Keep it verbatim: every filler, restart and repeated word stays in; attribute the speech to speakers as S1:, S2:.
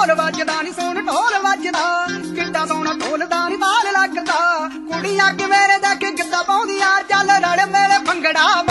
S1: ढोल वजदा नी सोन ढोल वजदा किड्डा सोहना ढोल दा नी ताल लगदा कुड़ियां कि मेरे देख गिद्दा पाउंदियां चल रल मेले भंगड़ा